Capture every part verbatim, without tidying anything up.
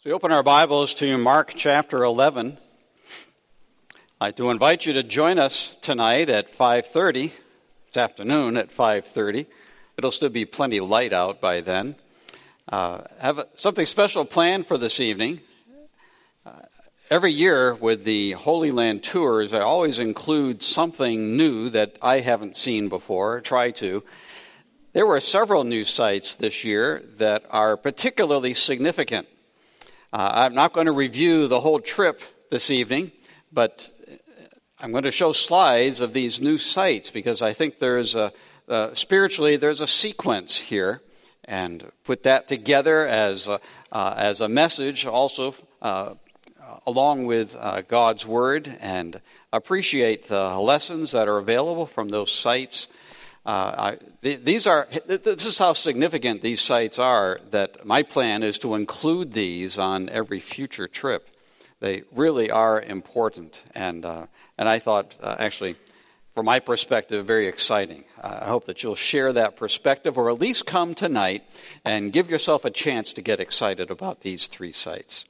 So we open our Bibles to Mark chapter eleven. I'd like to invite you to join us tonight at five thirty, this afternoon at five thirty. It'll still be plenty light out by then. Uh, have something special planned for this evening. Uh, every year with the Holy Land tours, I always include something new that I haven't seen before, try to. There were several new sites this year that are particularly significant. Uh, I'm not going to review the whole trip this evening, but I'm going to show slides of these new sites because I think there's a, uh, spiritually, there's a sequence here, and put that together as a, uh, as a message also uh, along with uh, God's Word, and appreciate the lessons that are available from those sites. Uh, I, th- these are. Th- this is how significant these sites are, that my plan is to include these on every future trip. They really are important, and uh, and I thought, uh, actually, from my perspective, very exciting. Uh, I hope that you'll share that perspective, or at least come tonight and give yourself a chance to get excited about these three sites.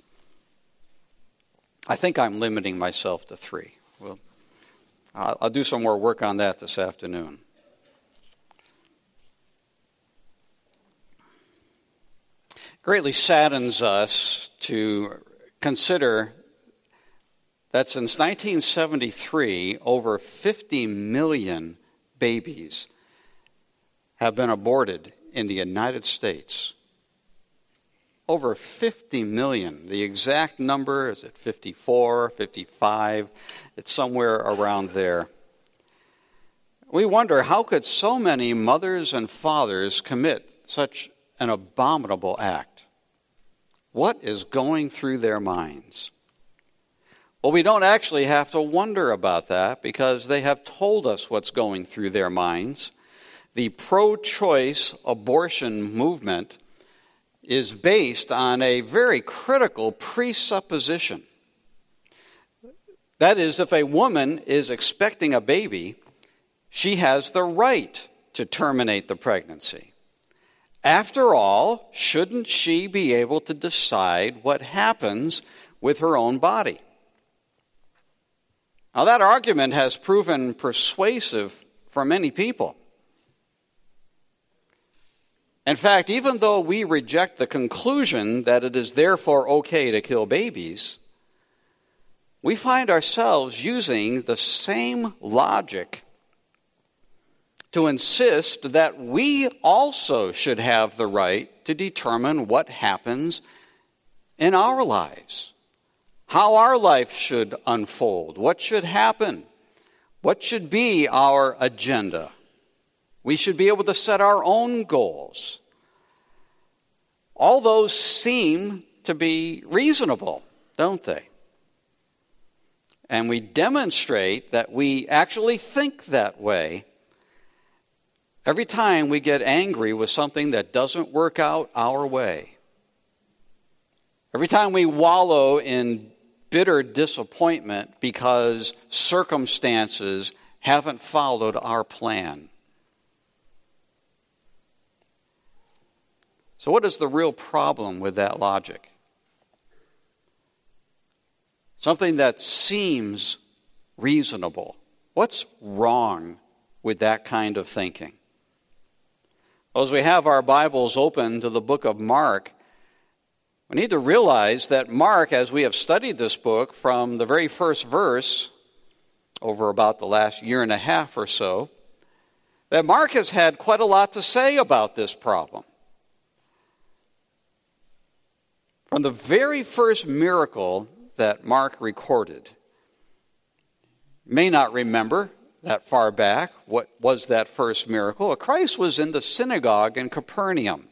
I think I'm limiting myself to three. Well, I'll, I'll do some more work on that this afternoon. Greatly saddens us to consider that since nineteen seventy-three, over fifty million babies have been aborted in the United States. Over fifty million. The exact number, is it fifty-four, fifty-five? It's somewhere around there. We wonder, how could so many mothers and fathers commit such an abominable act? What is going through their minds? Well, we don't actually have to wonder about that because they have told us what's going through their minds. The pro-choice abortion movement is based on a very critical presupposition. That is, if a woman is expecting a baby, she has the right to terminate the pregnancy. After all, shouldn't she be able to decide what happens with her own body? Now, that argument has proven persuasive for many people. In fact, even though we reject the conclusion that it is therefore okay to kill babies, we find ourselves using the same logic to insist that we also should have the right to determine what happens in our lives, how our life should unfold, what should happen, what should be our agenda. We should be able to set our own goals. All those seem to be reasonable, don't they? And we demonstrate that we actually think that way every time we get angry with something that doesn't work out our way. Every time we wallow in bitter disappointment because circumstances haven't followed our plan. So what is the real problem with that logic? Something that seems reasonable. What's wrong with that kind of thinking? Well, as we have our Bibles open to the book of Mark, we need to realize that Mark, as we have studied this book from the very first verse over about the last year and a half or so, that Mark has had quite a lot to say about this problem. From the very first miracle that Mark recorded, you may not remember that far back, what was that first miracle? Christ was in the synagogue in Capernaum.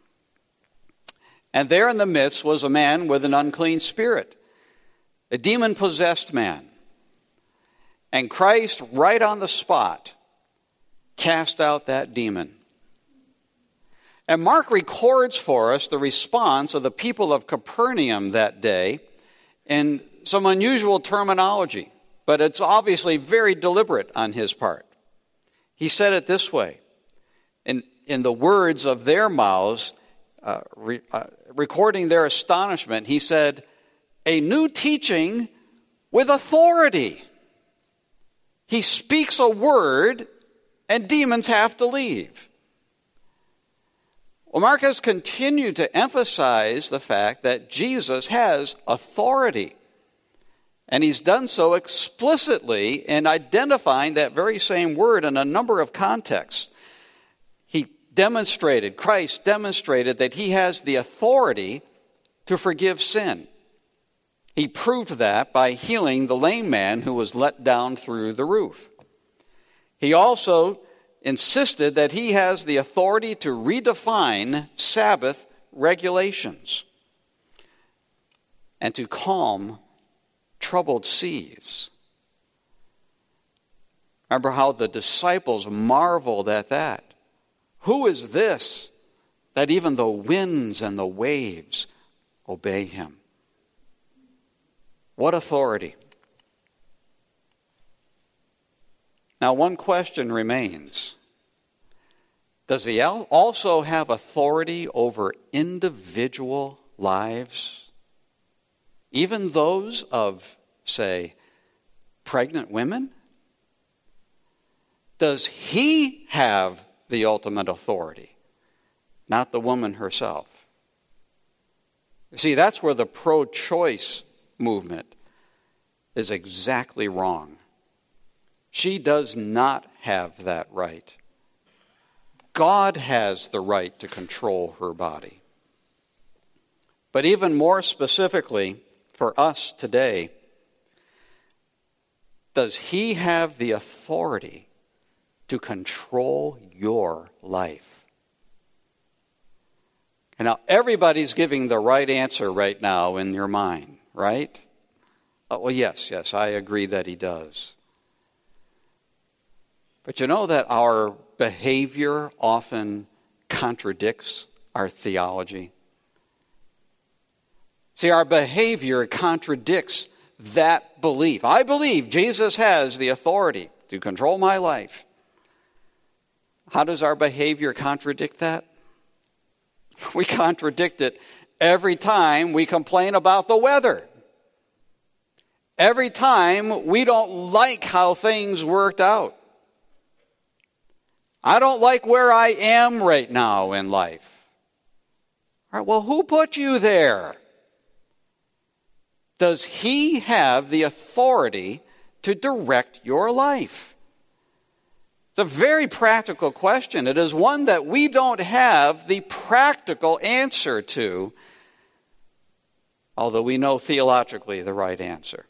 And there in the midst was a man with an unclean spirit, a demon-possessed man. And Christ, right on the spot, cast out that demon. And Mark records for us the response of the people of Capernaum that day in some unusual terminology. But it's obviously very deliberate on his part. He said it this way, in, in the words of their mouths, uh, re, uh, recording their astonishment, he said, "A new teaching with authority. He speaks a word and demons have to leave." Well, Mark has continued to emphasize the fact that Jesus has authority. And he's done so explicitly in identifying that very same word in a number of contexts. He demonstrated, Christ demonstrated that he has the authority to forgive sin. He proved that by healing the lame man who was let down through the roof. He also insisted that he has the authority to redefine Sabbath regulations and to calm troubled seas. Remember how the disciples marveled at that. Who is this that even the winds and the waves obey him? What authority? Now, one question remains. Does he also have authority over individual lives? Even those of, say, pregnant women? Does he have the ultimate authority, not the woman herself? You see, that's where the pro-choice movement is exactly wrong. She does not have that right. God has the right to control her body. But even more specifically, for us today, does he have the authority to control your life? And now everybody's giving the right answer right now in your mind, right? Oh, well, yes, yes, I agree that he does. But you know that our behavior often contradicts our theology? See, our behavior contradicts that belief. I believe Jesus has the authority to control my life. How does our behavior contradict that? We contradict it every time we complain about the weather. Every time we don't like how things worked out. I don't like where I am right now in life. All right, well, who put you there? Does he have the authority to direct your life? It's a very practical question. It is one that we don't have the practical answer to, although we know theologically the right answer.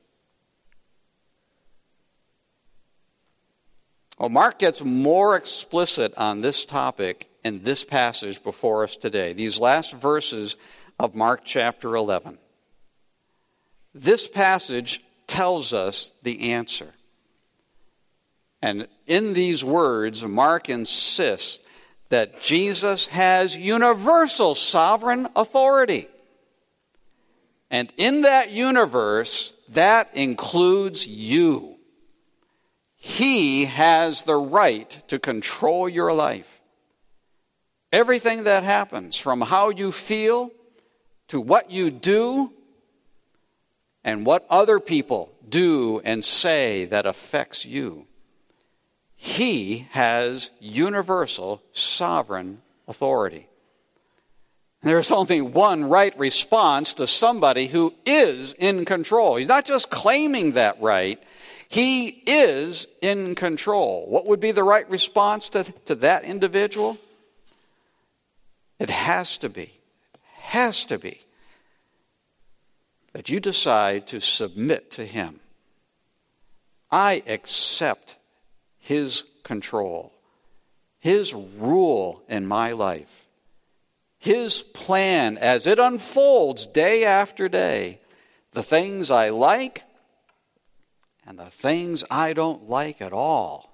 Well, Mark gets more explicit on this topic in this passage before us today, these last verses of Mark chapter eleven. This passage tells us the answer. And in these words, Mark insists that Jesus has universal sovereign authority. And in that universe, that includes you. He has the right to control your life. Everything that happens, from how you feel to what you do and what other people do and say that affects you, he has universal sovereign authority. There's only one right response to somebody who is in control. He's not just claiming that right. He is in control. What would be the right response to, to that individual? It has to be, has to be, that you decide to submit to him. I accept his control, his rule in my life, his plan as it unfolds day after day, the things I like and the things I don't like at all.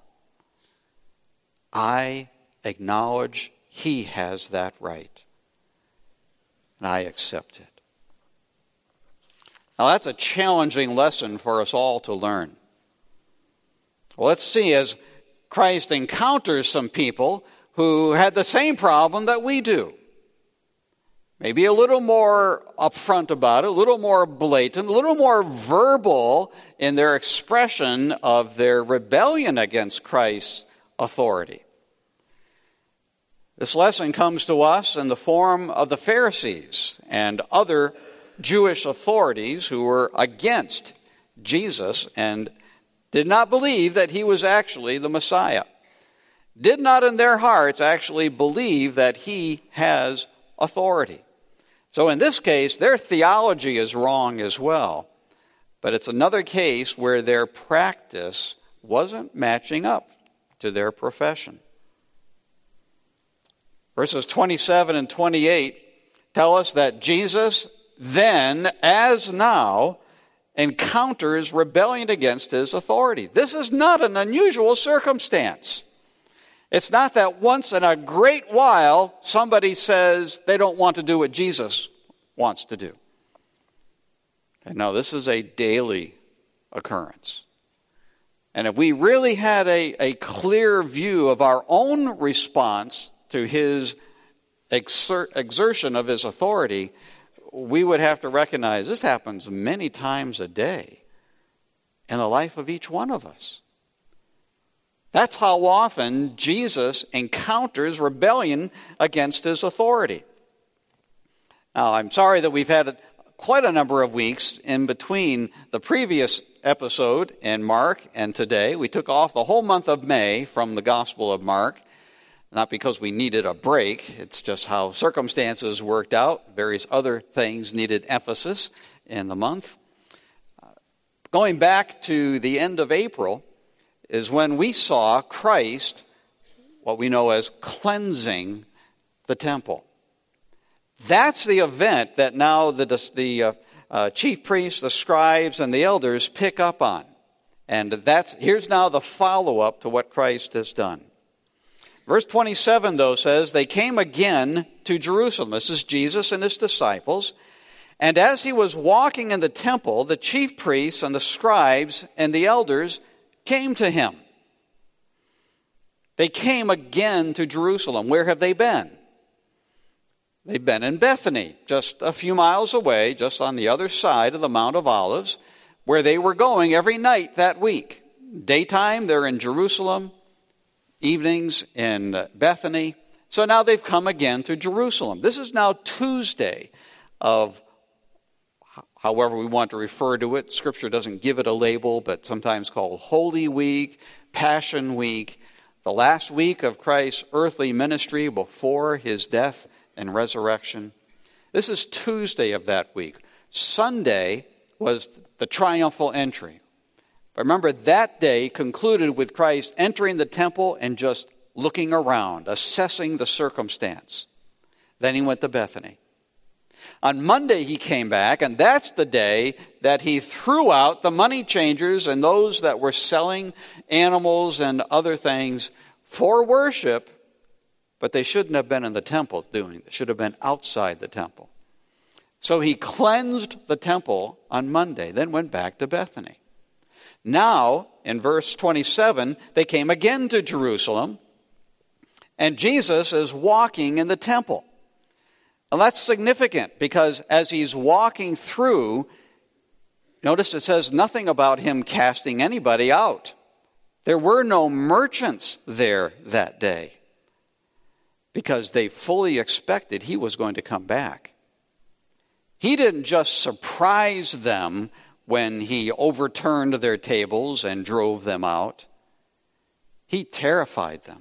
I acknowledge he has that right, and I accept it. Now that's a challenging lesson for us all to learn. Well, let's see, as Christ encounters some people who had the same problem that we do. maybe a little more upfront about it, a little more blatant, a little more verbal in their expression of their rebellion against Christ's authority. This lesson comes to us in the form of the Pharisees and other Jewish authorities who were against Jesus and did not believe that he was actually the Messiah. Did not in their hearts actually believe that he has authority. So in this case, their theology is wrong as well. But it's another case where their practice wasn't matching up to their profession. Verses twenty-seven and twenty-eight tell us that Jesus then, as now, encounters rebellion against his authority. This is not an unusual circumstance. It's not that once in a great while somebody says they don't want to do what Jesus wants to do. And no, this is a daily occurrence. And if we really had a, a clear view of our own response to his exer- exertion of his authority, we would have to recognize this happens many times a day in the life of each one of us. That's how often Jesus encounters rebellion against his authority. Now, I'm sorry that we've had quite a number of weeks in between the previous episode in Mark and today. We took off the whole month of May from the Gospel of Mark. Not because we needed a break, it's just how circumstances worked out. Various other things needed emphasis in the month. Uh, going back to the end of April is when we saw Christ, what we know as cleansing the temple. That's the event that now the, the uh, uh, chief priests, the scribes, and the elders pick up on. And that's here's now the follow-up to what Christ has done. Verse twenty-seven, though, says, they came again to Jerusalem. This is Jesus and his disciples. And as he was walking in the temple, the chief priests and the scribes and the elders came to him. They came again to Jerusalem. Where have they been? They've been in Bethany, just a few miles away, just on the other side of the Mount of Olives, where they were going every night that week. Daytime, they're in Jerusalem. Evenings in Bethany. So now they've come again to Jerusalem. This is now Tuesday of, however we want to refer to it. Scripture doesn't give it a label, but sometimes called Holy Week, Passion Week, the last week of Christ's earthly ministry before his death and resurrection. This is Tuesday of that week. Sunday was the triumphal entry. But remember, that day concluded with Christ entering the temple and just looking around, assessing the circumstance. Then he went to Bethany. On Monday he came back, and that's the day that he threw out the money changers and those that were selling animals and other things for worship, but they shouldn't have been in the temple doing it. They should have been outside the temple. So he cleansed the temple on Monday, then went back to Bethany. Now, in verse twenty-seven, they came again to Jerusalem, and Jesus is walking in the temple. And that's significant because as he's walking through, notice it says nothing about him casting anybody out. There were no merchants there that day because they fully expected he was going to come back. He didn't just surprise them when he overturned their tables and drove them out. He terrified them.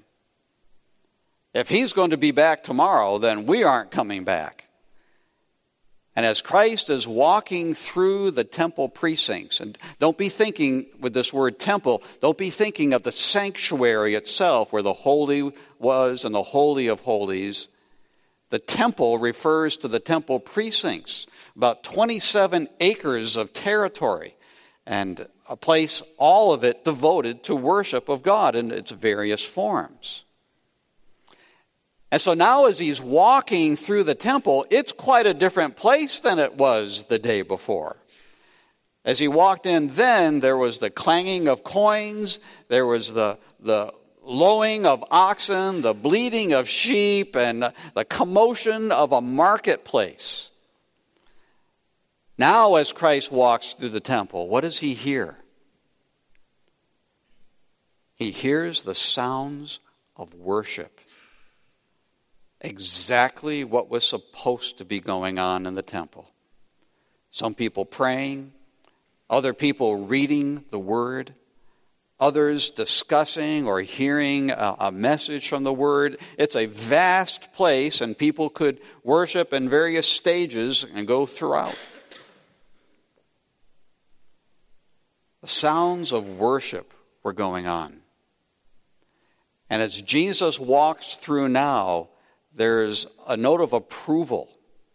If he's going to be back tomorrow, then we aren't coming back. And as Christ is walking through the temple precincts, and don't be thinking with this word temple, don't be thinking of the sanctuary itself where the holy was and the holy of holies. The temple refers to the temple precincts, about twenty-seven acres of territory, and a place, all of it devoted to worship of God in its various forms. And so now as he's walking through the temple, it's quite a different place than it was the day before. As he walked in then, there was the clanging of coins, there was the, the lowing of oxen, the bleating of sheep, and the commotion of a marketplace. Now, as Christ walks through the temple, what does he hear? He hears the sounds of worship. Exactly what was supposed to be going on in the temple. Some people praying, other people reading the word, others discussing or hearing a, a message from the word. It's a vast place, and people could worship in various stages and go throughout. The sounds of worship were going on. And as Jesus walks through now, there's a note of approval.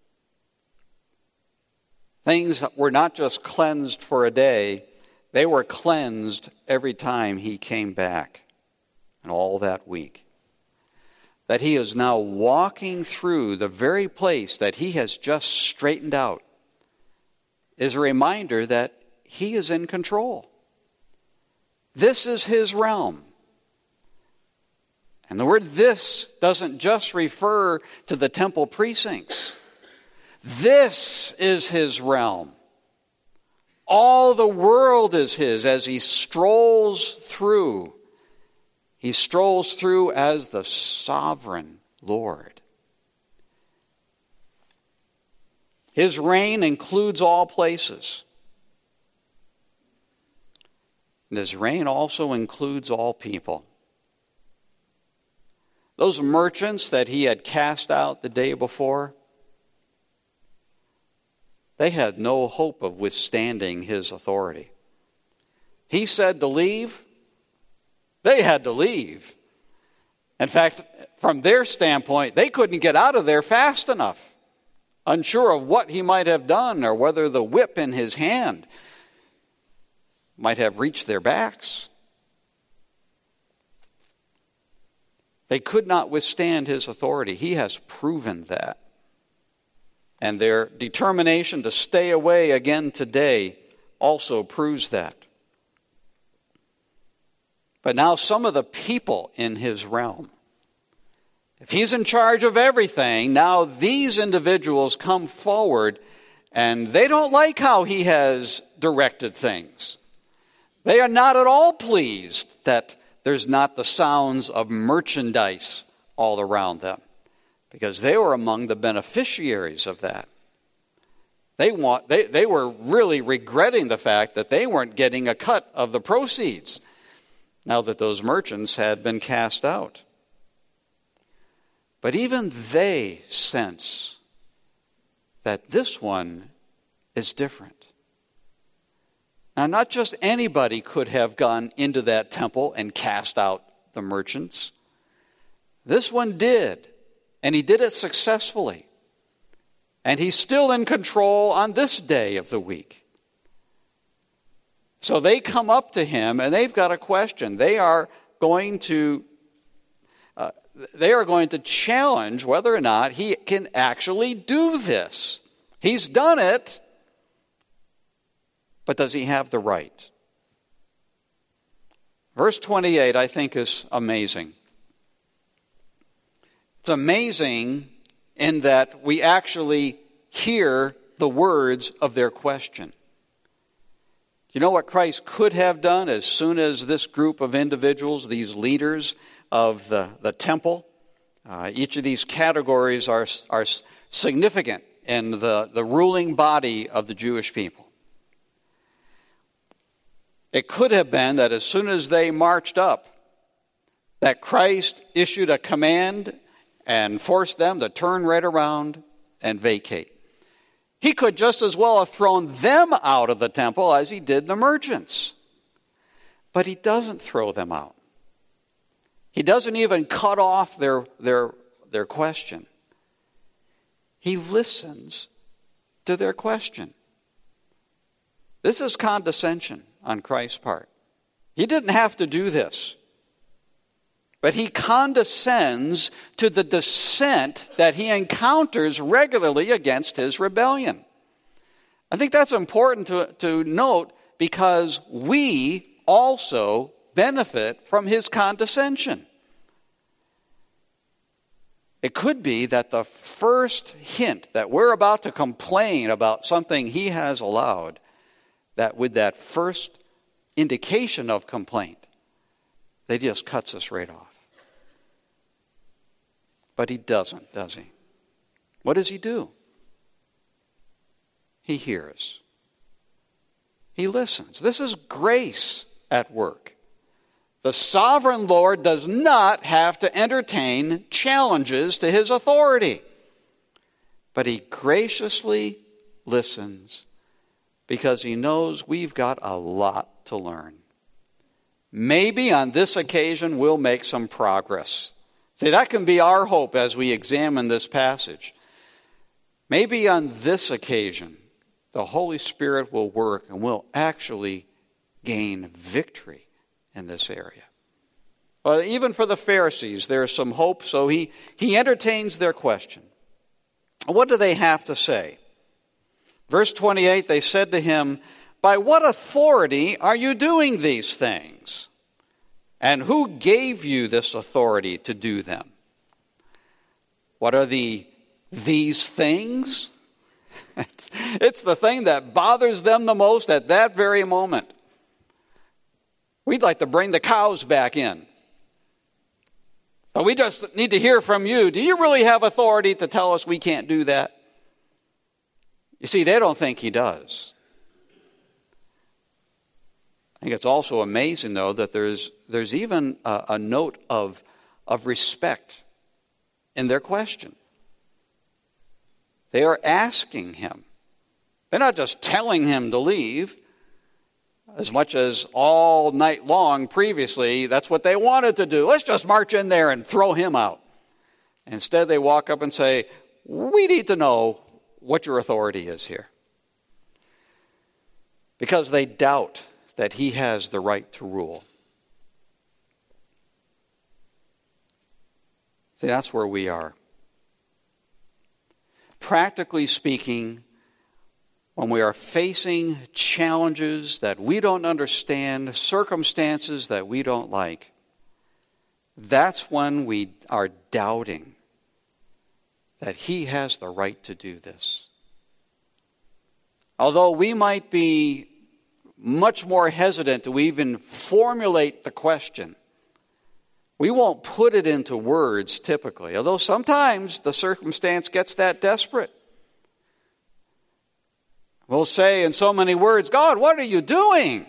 Things were not just cleansed for a day, they were cleansed every time he came back, and all that week. That he is now walking through the very place that he has just straightened out is a reminder that he is in control. This is his realm. And the word "this" doesn't just refer to the temple precincts. This is his realm. All the world is his as he strolls through. He strolls through as the sovereign Lord. His reign includes all places. And his reign also includes all people. Those merchants that he had cast out the day before, they had no hope of withstanding his authority. He said to leave, they had to leave. In fact, from their standpoint, they couldn't get out of there fast enough, unsure of what he might have done or whether the whip in his hand might have reached their backs. They could not withstand his authority. He has proven that. And their determination to stay away again today also proves that. But now some of the people in his realm, if he's in charge of everything, now these individuals come forward and they don't like how he has directed things. They are not at all pleased that there's not the sounds of merchandise all around them, because they were among the beneficiaries of that. They want they, they were really regretting the fact that they weren't getting a cut of the proceeds now that those merchants had been cast out. But even they sense that this one is different. Now, not just anybody could have gone into that temple and cast out the merchants. This one did, and he did it successfully. And he's still in control on this day of the week. So they come up to him, and they've got a question. They are going to, uh, they are going to challenge whether or not he can actually do this. He's done it. But does he have the right? Verse twenty-eight, I think, is amazing. It's amazing in that we actually hear the words of their question. You know what Christ could have done as soon as this group of individuals, these leaders of the, the temple, uh, each of these categories are, are significant in the, the ruling body of the Jewish people. It could have been that as soon as they marched up, that Christ issued a command and forced them to turn right around and vacate. He could just as well have thrown them out of the temple as he did the merchants. But he doesn't throw them out. He doesn't even cut off their, their, their question. He listens to their question. This is condescension on Christ's part. He didn't have to do this. But he condescends to the dissent that he encounters regularly against his rebellion. I think that's important to, to note, because we also benefit from his condescension. It could be that the first hint that we're about to complain about something he has allowed, that with that first indication of complaint, that he just cuts us right off. But he doesn't, does he? What does he do? He hears. He listens. This is grace at work. The sovereign Lord does not have to entertain challenges to his authority, but he graciously listens because he knows we've got a lot to learn. Maybe on this occasion we'll make some progress. See, that can be our hope as we examine this passage. Maybe on this occasion the Holy Spirit will work and we'll actually gain victory in this area. Well, even for the Pharisees, there's some hope, so he, he entertains their question. What do they have to say? Verse twenty-eight, they said to him, "By what authority are you doing these things? And who gave you this authority to do them?" What are the these things? It's, it's the thing that bothers them the most at that very moment. We'd like to bring the cows back in. So we just need to hear from you. Do you really have authority to tell us we can't do that? You see, they don't think he does. I think it's also amazing, though, that there's there's even a, a note of, of respect in their question. They are asking him. They're not just telling him to leave. As much as all night long previously, that's what they wanted to do. Let's just march in there and throw him out. Instead, they walk up and say, "We need to know what your authority is here." Because they doubt that he has the right to rule. See, that's where we are. Practically speaking, when we are facing challenges that we don't understand, circumstances that we don't like, that's when we are doubting that he has the right to do this. Although we might be much more hesitant to even formulate the question, we won't put it into words typically, although sometimes the circumstance gets that desperate. We'll say in so many words, "God, what are you doing?"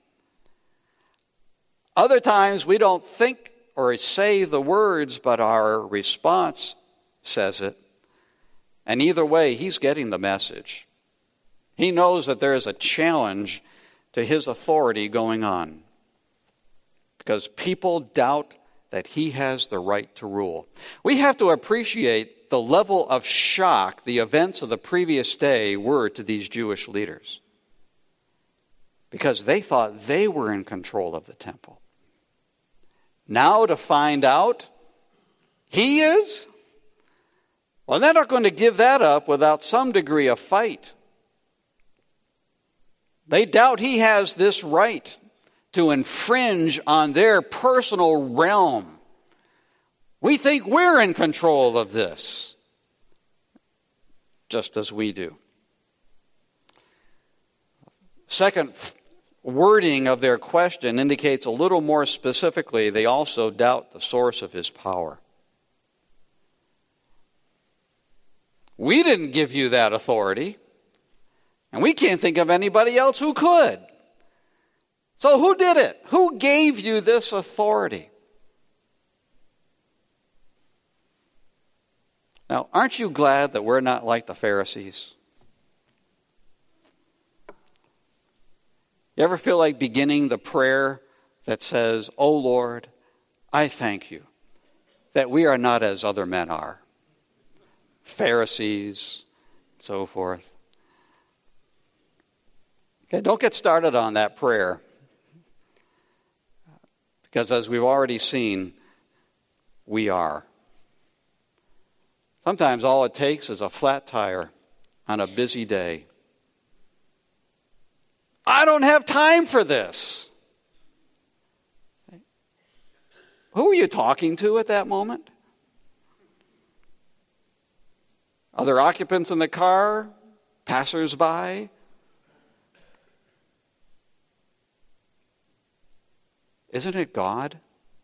Other times we don't think or say the words, but our response says it. And either way, he's getting the message. He knows that there is a challenge to his authority going on, because people doubt that he has the right to rule. We have to appreciate the level of shock the events of the previous day were to these Jewish leaders, because they thought they were in control of the temple. Now to find out he is, well, they're not going to give that up without some degree of fight. They doubt he has this right to infringe on their personal realm. We think we're in control of this, just as we do. Second wording of their question indicates a little more specifically, they also doubt the source of his power. We didn't give you that authority, and we can't think of anybody else who could. So who did it? Who gave you this authority? Now, aren't you glad that we're not like the Pharisees? You ever feel like beginning the prayer that says, "Oh Lord, I thank you that we are not as other men are, Pharisees, so forth." Okay, don't get started on that prayer, because as we've already seen, we are. Sometimes all it takes is a flat tire on a busy day. I don't have time for this. Who were you talking to at that moment? Other occupants in the car? Passers-by? Isn't it God?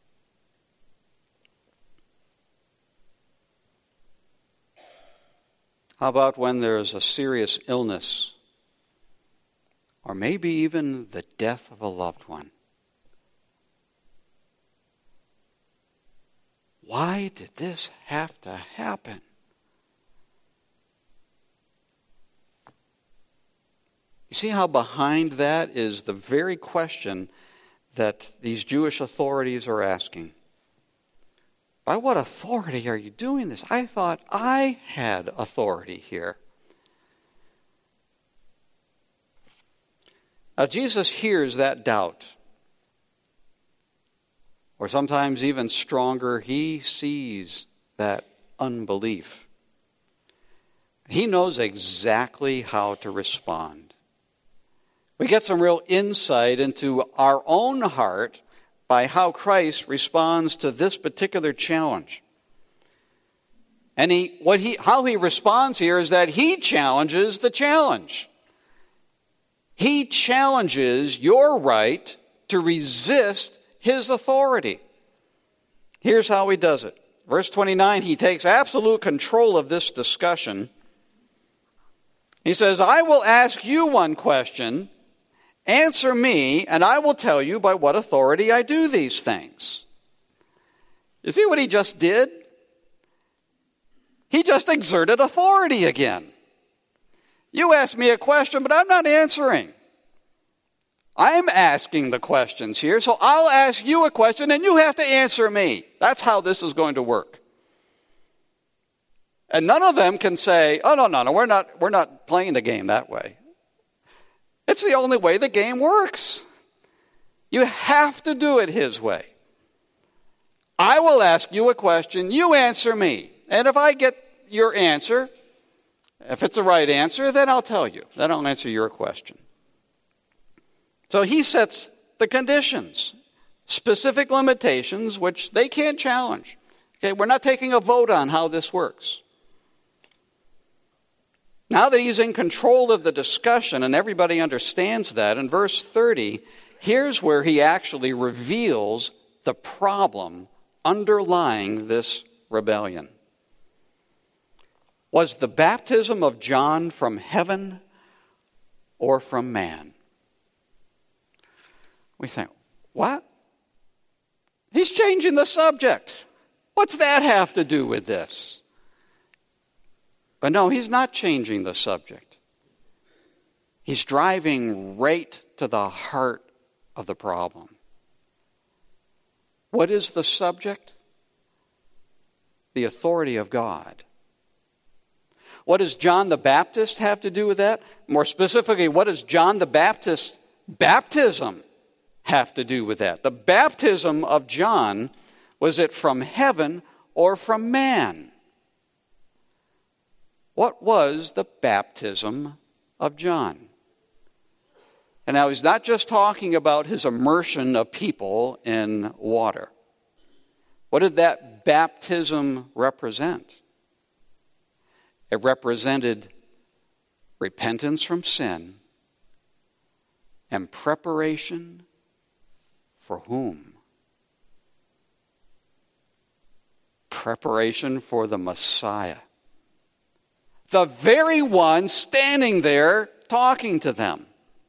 How about when there's a serious illness, or maybe even the death of a loved one? Why did this have to happen? You see how behind that is the very question that these Jewish authorities are asking. By what authority are you doing this? I thought I had authority here. Now, Jesus hears that doubt. Or sometimes even stronger, he sees that unbelief. He knows exactly how to respond. We get some real insight into our own heart by how Christ responds to this particular challenge. And he, what he, how he responds here is that he challenges the challenge. He challenges your right to resist his authority. Here's how he does it. Verse twenty-nine, he takes absolute control of this discussion. He says, I will ask you one question. Answer me, and I will tell you by what authority I do these things. You see what he just did? He just exerted authority again. You asked me a question, but I'm not answering. I'm asking the questions here, so I'll ask you a question, and you have to answer me. That's how this is going to work. And none of them can say, oh, no, no, no, we're not, we're not playing the game that way. It's the only way the game works. You have to do it his way. I will ask you a question, you answer me. And if I get your answer, if it's the right answer, then I'll tell you. Then I'll answer your question. So he sets the conditions, specific limitations, which they can't challenge. Okay, we're not taking a vote on how this works. Now that he's in control of the discussion, and everybody understands that, in verse thirty, here's where he actually reveals the problem underlying this rebellion. Was the baptism of John from heaven or from man? We think, what? He's changing the subject. What's that have to do with this? But no, he's not changing the subject. He's driving right to the heart of the problem. What is the subject? The authority of God. What does John the Baptist have to do with that? More specifically, what does John the Baptist's baptism have to do with that? The baptism of John, was it from heaven or from man? What was the baptism of John? And now he's not just talking about his immersion of people in water. What did that baptism represent? It represented repentance from sin and preparation for whom? Preparation for the Messiah. The very one standing there talking to them.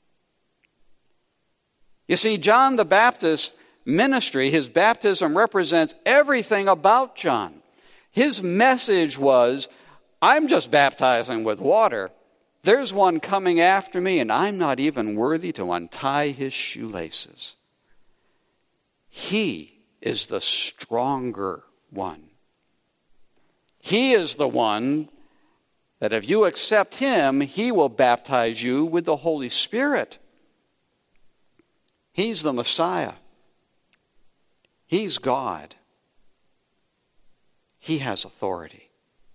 You see, John the Baptist's ministry, his baptism represents everything about John. His message was, I'm just baptizing with water. There's one coming after me, and I'm not even worthy to untie his shoelaces. He is the stronger one. He is the one that if you accept him, he will baptize you with the Holy Spirit. He's the Messiah. He's God. He has authority.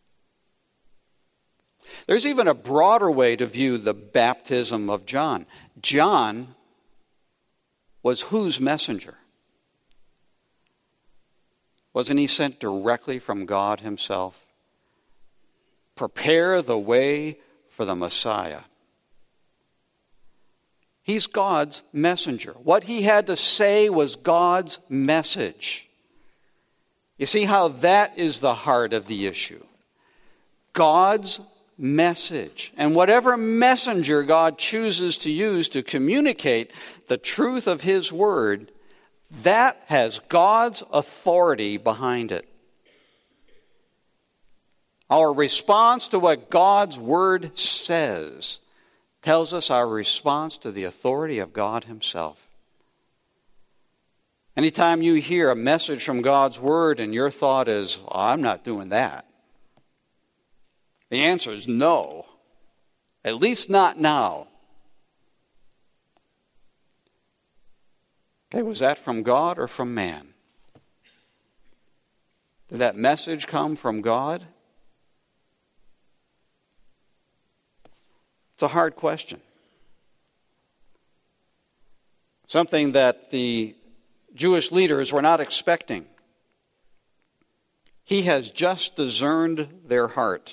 There's even a broader way to view the baptism of John. John was whose messenger? Wasn't he sent directly from God himself? Prepare the way for the Messiah. He's God's messenger. What he had to say was God's message. You see how that is the heart of the issue. God's message. And whatever messenger God chooses to use to communicate the truth of his word, that has God's authority behind it. Our response to what God's word says tells us our response to the authority of God himself. Anytime you hear a message from God's word and your thought is, oh, I'm not doing that, the answer is no. At least not now. Okay, was that from God or from man? Did that message come from God? It's a hard question. Something that the Jewish leaders were not expecting. He has just discerned their heart.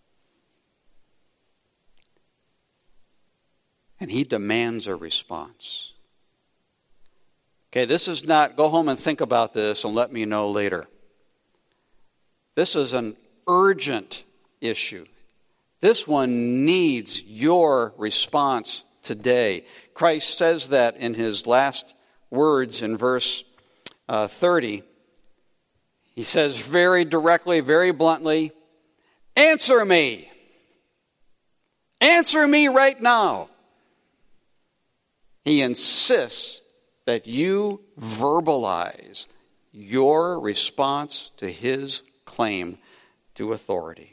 And he demands a response. Okay, this is not, go home and think about this and let me know later. This is an urgent issue. This one needs your response today. Christ says that in his last words in verse uh, thirty. He says very directly, very bluntly, answer me. Answer me right now. He insists that you verbalize your response to his claim to authority.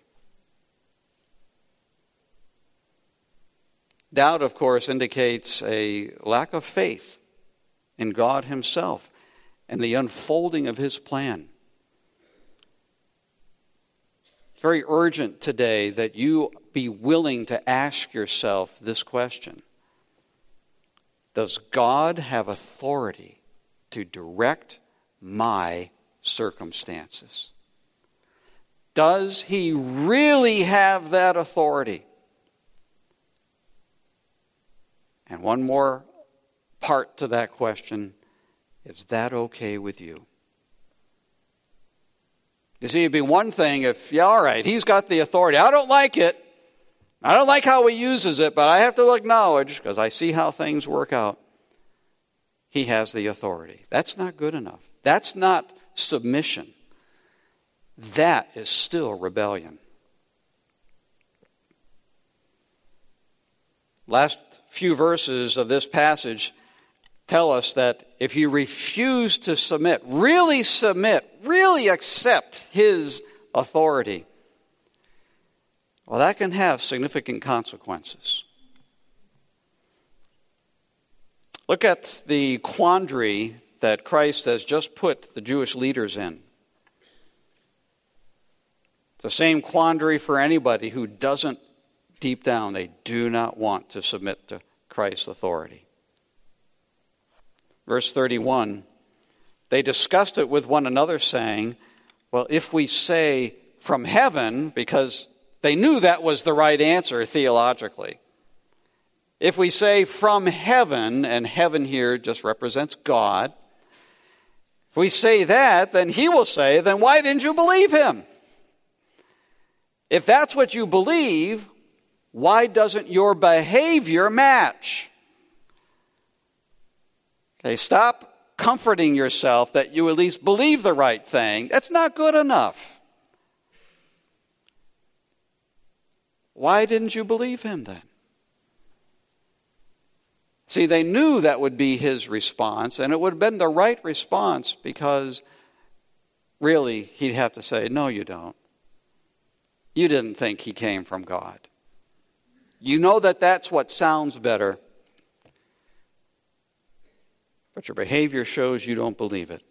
Doubt, of course, indicates a lack of faith in God himself and the unfolding of his plan. It's very urgent today that you be willing to ask yourself this question. Does God have authority to direct my circumstances? Does he really have that authority? And one more part to that question, is that okay with you? You see, it'd be one thing if, yeah, all right, he's got the authority. I don't like it. I don't like how he uses it, but I have to acknowledge, because I see how things work out, he has the authority. That's not good enough. That's not submission. That is still rebellion. Last few verses of this passage tell us that if you refuse to submit, really submit, really accept his authority, well, that can have significant consequences. Look at the quandary that Christ has just put the Jewish leaders in. It's the same quandary for anybody who doesn't, deep down, they do not want to submit to Christ's authority. Verse thirty-one, they discussed it with one another, saying, well, if we say from heaven, because they knew that was the right answer theologically. If we say from heaven, and heaven here just represents God, if we say that, then he will say, then why didn't you believe him? If that's what you believe, why doesn't your behavior match? Okay, stop comforting yourself that you at least believe the right thing. That's not good enough. Why didn't you believe him then? See, they knew that would be his response, and it would have been the right response because really he'd have to say, no, you don't. You didn't think he came from God. You know that that's what sounds better, but your behavior shows you don't believe it.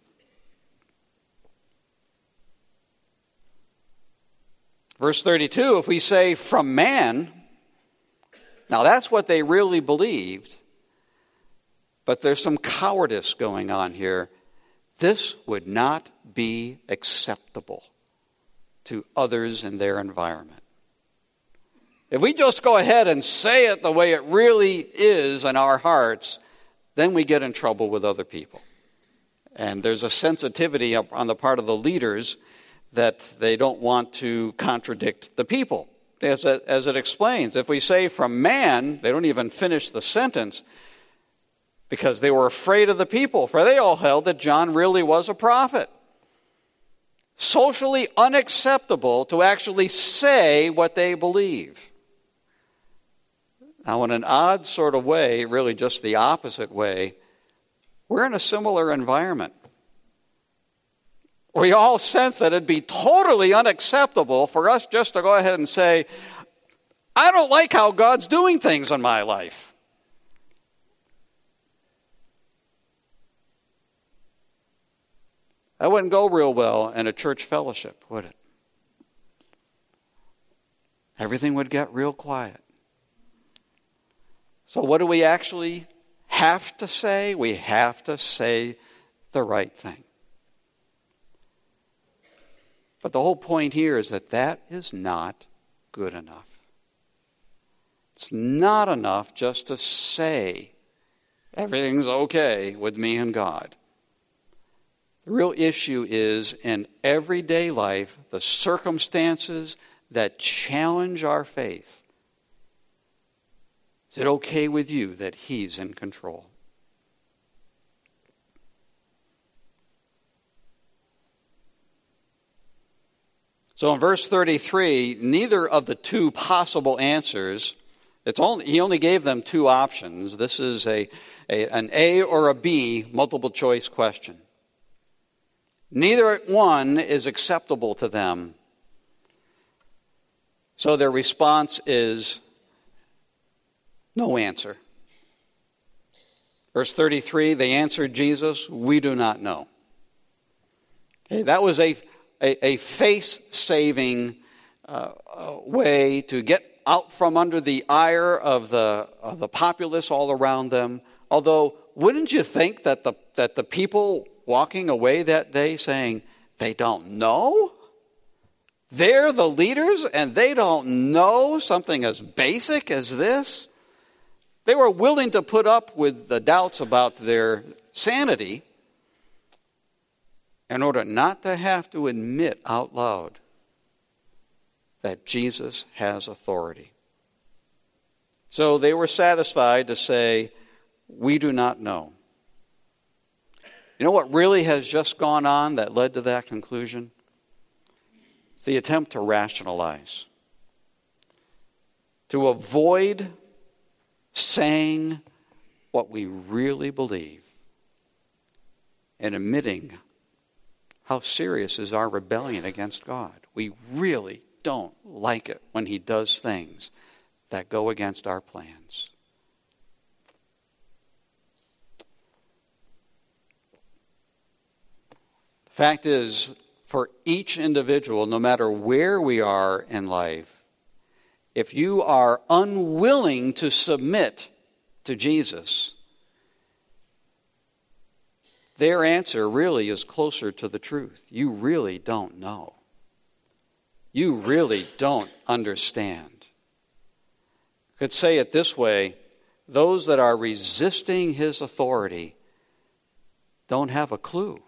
Verse thirty-two, if we say from man, now that's what they really believed, but there's some cowardice going on here. this would not be acceptable to others in their environment. If we just go ahead and say it the way it really is in our hearts, then we get in trouble with other people. And there's a sensitivity on the part of the leaders that they don't want to contradict the people. As it, as it explains, if we say from man, they don't even finish the sentence because they were afraid of the people, for they all held that John really was a prophet. Socially unacceptable to actually say what they believe. Now, in an odd sort of way, really just the opposite way, we're in a similar environment. We all sense that it'd be totally unacceptable for us just to go ahead and say, I don't like how God's doing things in my life. That wouldn't go real well in a church fellowship, would it? Everything would get real quiet. So what do we actually have to say? We have to say the right thing. But the whole point here is that that is not good enough. It's not enough just to say everything's okay with me and God. The real issue is in everyday life, the circumstances that challenge our faith. Is it okay with you that He's in control? So in verse thirty-three, neither of the two possible answers, it's only, he only gave them two options. This is a, a an A or a B multiple choice question. Neither one is acceptable to them. So their response is no answer. Verse thirty-three, they answered Jesus, we do not know. Okay, that was a A, a face-saving uh, way to get out from under the ire of the of the populace all around them. Although, wouldn't you think that the that the people walking away that day saying, they don't know? They're the leaders and they don't know something as basic as this? They were willing to put up with the doubts about their sanity in order not to have to admit out loud that Jesus has authority. So they were satisfied to say, we do not know. You know what really has just gone on that led to that conclusion? It's the attempt to rationalize. To avoid saying what we really believe and admitting how serious is our rebellion against God. We really don't like it when He does things that go against our plans. The fact is, for each individual, no matter where we are in life, if you are unwilling to submit to Jesus, their answer really is closer to the truth. You really don't know. You really don't understand. I could say it this way, those that are resisting His authority don't have a clue.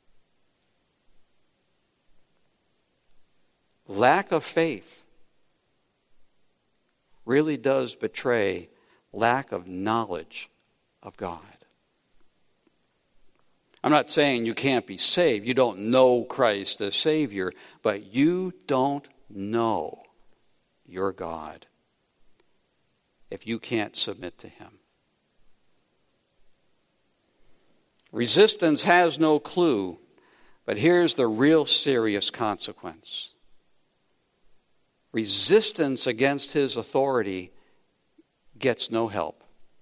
Lack of faith really does betray lack of knowledge of God. I'm not saying you can't be saved. You don't know Christ as Savior, but you don't know your God if you can't submit to Him. Resistance has no clue, but here's the real serious consequence. Resistance against His authority gets no help.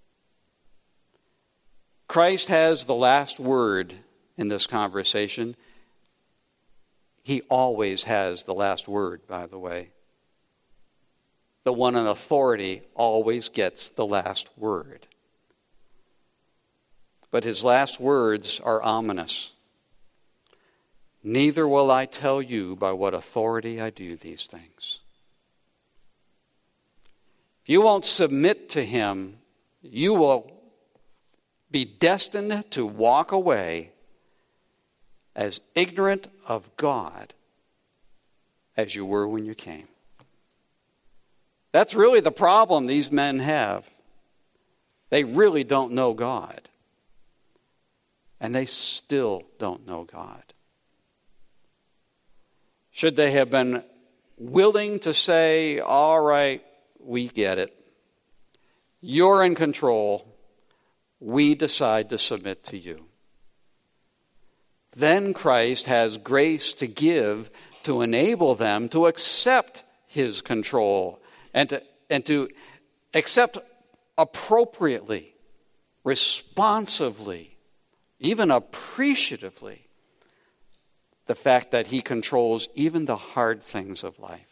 Christ has the last word in this conversation. He always has the last word, by the way. The one in authority always gets the last word. But His last words are ominous. neither will I tell you by what authority I do these things. If you won't submit to him, you will be destined to walk away as ignorant of God as you were when you came. That's really the problem these men have. They really don't know God. And they still don't know God. Should they have been willing to say, all right, we get it. You're in control. We decide to submit to you. Then Christ has grace to give to enable them to accept his control and to, and to accept appropriately, responsively, even appreciatively the fact that he controls even the hard things of life.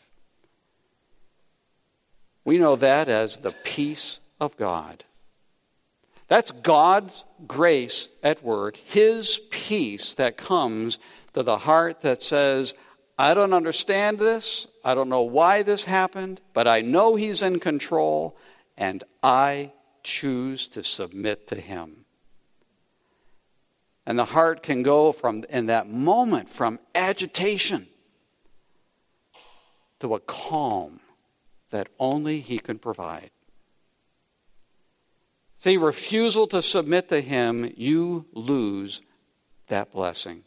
We know that as the peace of God. That's God's grace at work, his peace that comes to the heart that says, I don't understand this, I don't know why this happened, but I know he's in control, and I choose to submit to him. And the heart can go from, in that moment, from agitation to a calm that only he can provide. See, refusal to submit to him, you lose that blessing.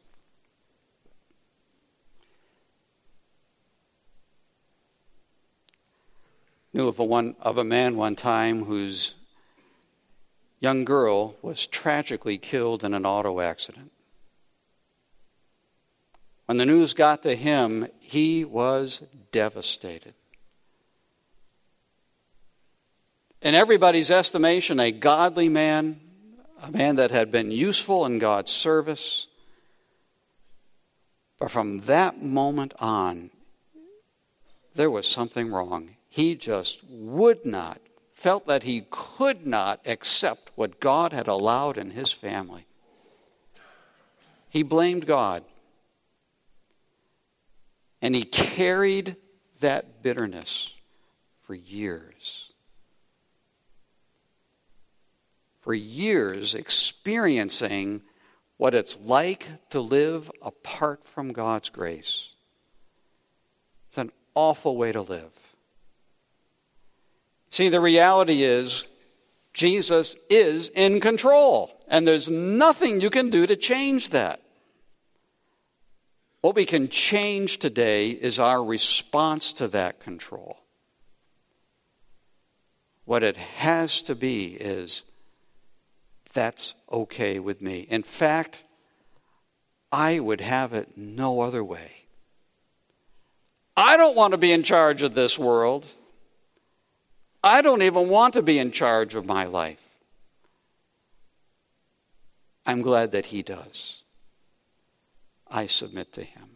Knew of a one of a man one time whose young girl was tragically killed in an auto accident. When the news got to him, he was devastated. In everybody's estimation, a godly man, a man that had been useful in God's service. But from that moment on, there was something wrong. He just would not, felt that he could not accept what God had allowed in his family. He blamed God. And he carried that bitterness for years. For years, experiencing what it's like to live apart from God's grace. It's an awful way to live. See, the reality is, Jesus is in control, and there's nothing you can do to change that. What we can change today is our response to that control. What it has to be is, that's okay with me. In fact, I would have it no other way. I don't want to be in charge of this world. I don't even want to be in charge of my life. I'm glad that he does. I submit to him.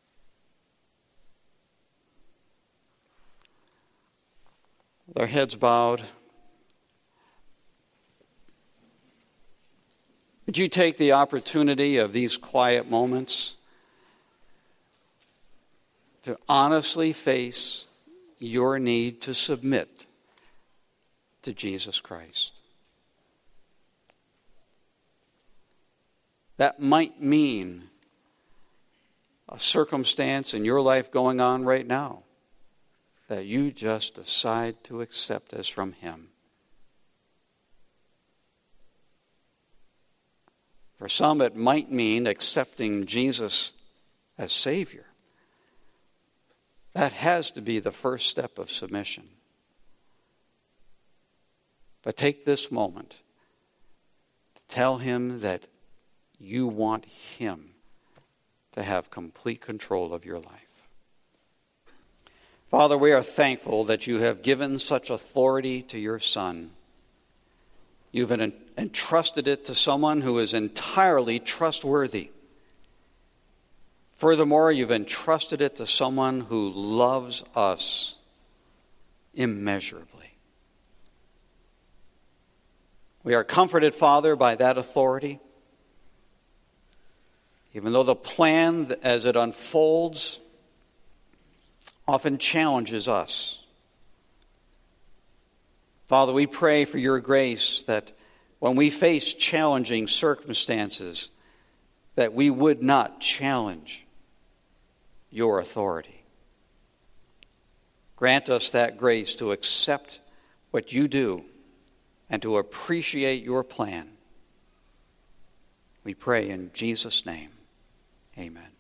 Their heads bowed. Would you take the opportunity of these quiet moments to honestly face your need to submit to Jesus Christ? That might mean a circumstance in your life going on right now that you just decide to accept as from him. For some, it might mean accepting Jesus as Savior. That has to be the first step of submission. But take this moment to tell him that you want him to have complete control of your life. Father, we are thankful that you have given such authority to your Son. You've entrusted it to someone who is entirely trustworthy. Furthermore, you've entrusted it to someone who loves us immeasurably. We are comforted, Father, by that authority. even though the plan as it unfolds often challenges us. Father, we pray for your grace that when we face challenging circumstances, that we would not challenge your authority. Grant us that grace to accept what you do and to appreciate your plan. We pray in Jesus' name. Amen.